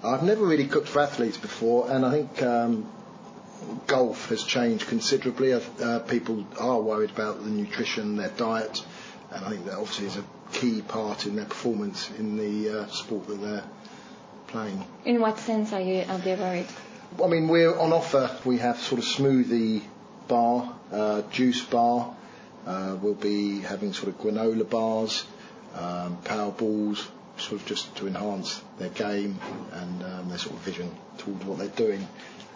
I've never really cooked for athletes before, and I think golf has changed considerably. People are worried about the nutrition, their diet, and I think that obviously is a key part in their performance in the sport that they're playing. In what sense are they worried? I mean, we're on offer. We have sort of smoothie bar, juice bar. We'll be having sort of granola bars, power balls, sort of just to enhance their game and their sort of vision towards what they're doing.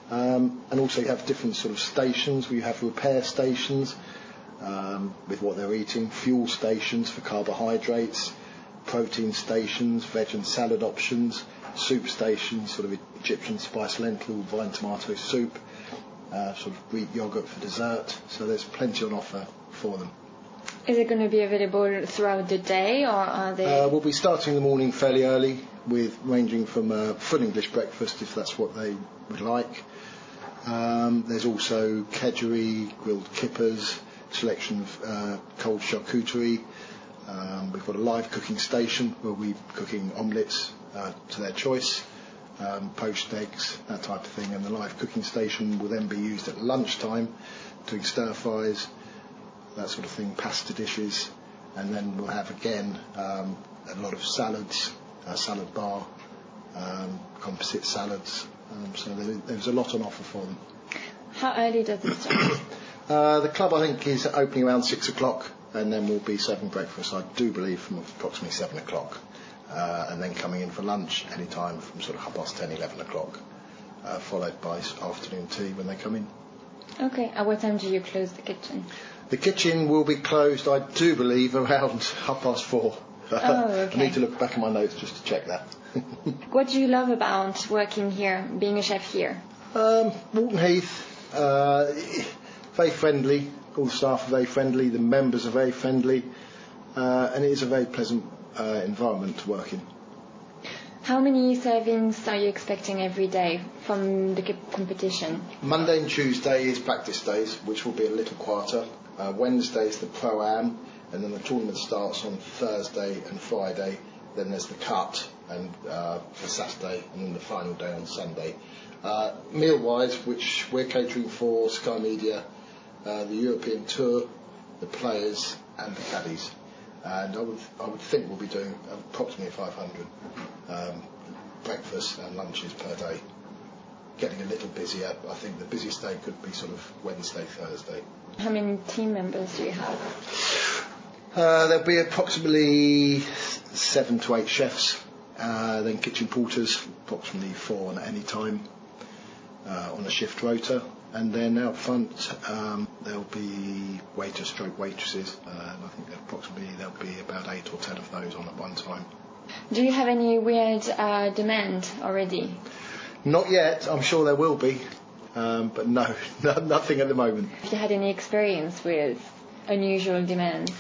And also you have different sort of stations. We have repair stations with what they're eating, fuel stations for carbohydrates, protein stations, veg and salad options, soup stations, sort of Egyptian spice lentil, vine tomato soup, sort of Greek yogurt for dessert. So there's plenty on offer for them. Is it going to be available throughout the day, or are they? We'll be starting the morning fairly early, with ranging from a full English breakfast, if that's what they would like. There's also kedgeree, grilled kippers, selection of cold charcuterie. We've got a live cooking station where we're cooking omelettes to their choice, poached eggs, that type of thing. And the live cooking station will then be used at lunchtime, doing stir fries, that sort of thing, pasta dishes, and then we'll have again a lot of salads, a salad bar, composite salads. So there's a lot on offer for them. How early does it start? The club, I think, is opening around 6 o'clock, and then we'll be serving breakfast, I do believe, from approximately 7 o'clock, and then coming in for lunch any time from sort of 10:30, 11 o'clock, followed by afternoon tea when they come in. Okay, at what time do you close the kitchen? The kitchen will be closed, I do believe, around 4:30. Oh, okay. I need to look back at my notes just to check that. What do you love about working here, being a chef here? Walton Heath, very friendly. All the staff are very friendly. The members are very friendly, and it is a very pleasant environment to work in. How many servings are you expecting every day from the competition? Monday and Tuesday is practice days, which will be a little quieter. Wednesday is the Pro-Am, and then the tournament starts on Thursday and Friday. Then there's the cut and for Saturday, and then the final day on Sunday. Meal-wise, which we're catering for Sky Media, the European Tour, the players, and the caddies. And I would think we'll be doing approximately 500 breakfasts and lunches per day. Getting a little busier. I think the busiest day could be sort of Wednesday, Thursday. How many team members do you have? There'll be approximately 7 to 8 chefs, then kitchen porters, approximately 4 at any time on a shift rota. And then out front there'll be waiters / waitresses, and I think there'll be about 8 or 10 of those on at one time. Do you have any weird demand already? Not yet. I'm sure there will be, but no, nothing at the moment. Have you had any experience with unusual demands?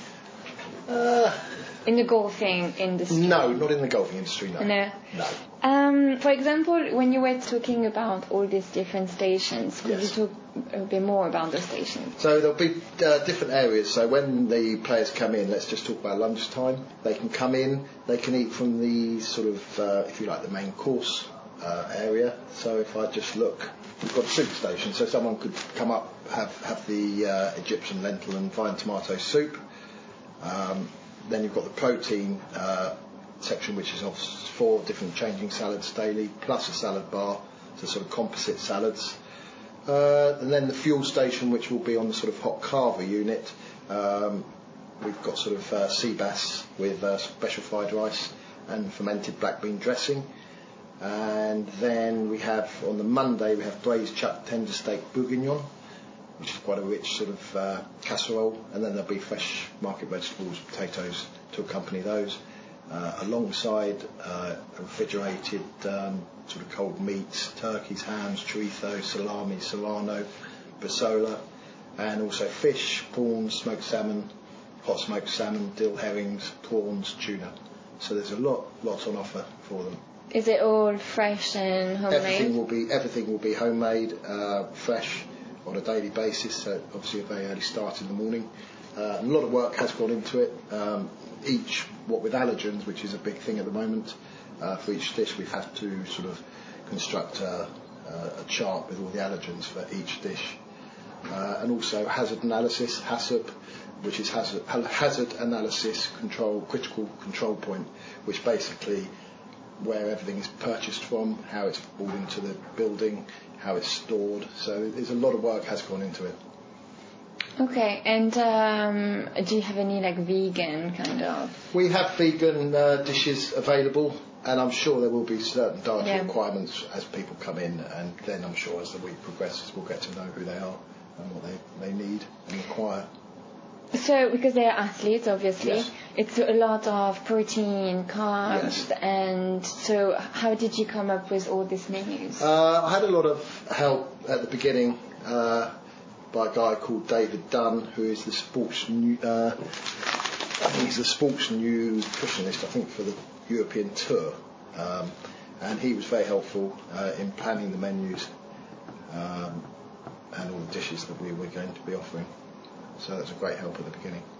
In the golfing industry? No, not in the golfing industry, no. No. For example, when you were talking about all these different stations, could you talk a bit more about the stations? So there'll be different areas. So when the players come in, let's just talk about lunchtime. They can come in, they can eat from the sort of, if you like, the main course area. So if I just look, we've got a soup station, so someone could come up, have the Egyptian lentil and vine tomato soup. Then you've got the protein section, which is of 4 different changing salads daily, plus a salad bar, so sort of composite salads. And then the fuel station, which will be on the sort of hot carver unit. We've got sort of sea bass with special fried rice and fermented black bean dressing. And then we have, on the Monday, we have braised chuck tender steak bourguignon, which is quite a rich sort of casserole, and then there'll be fresh market vegetables, potatoes to accompany those, alongside refrigerated sort of cold meats, turkeys, hams, chorizo, salami, serrano, bresaola, and also fish, prawns, smoked salmon, hot smoked salmon, dill herrings, prawns, tuna. So there's a lot on offer for them. Is it all fresh and homemade? Everything will be homemade, fresh, on a daily basis, so obviously a very early start in the morning. A lot of work has gone into it. What with allergens, which is a big thing at the moment, For each dish, we've had to sort of construct a chart with all the allergens for each dish. And also hazard analysis, HACCP, which is hazard analysis critical control point, which basically where everything is purchased from, how it's brought into the building, how it's stored. So there's a lot of work has gone into it. Okay, and do you have any like vegan kind of? We have vegan dishes available, and I'm sure there will be certain dietary requirements as people come in, and then I'm sure as the week progresses we'll get to know who they are and what they need and require. So, because they are athletes, obviously, yes. It's a lot of protein, carbs, yes. And so how did you come up with all these menus? I had a lot of help at the beginning by a guy called David Dunn, who is the sports he's the sports nutritionist, I think, for the European Tour, and he was very helpful in planning the menus and all the dishes that we were going to be offering. So that's a great help at the beginning.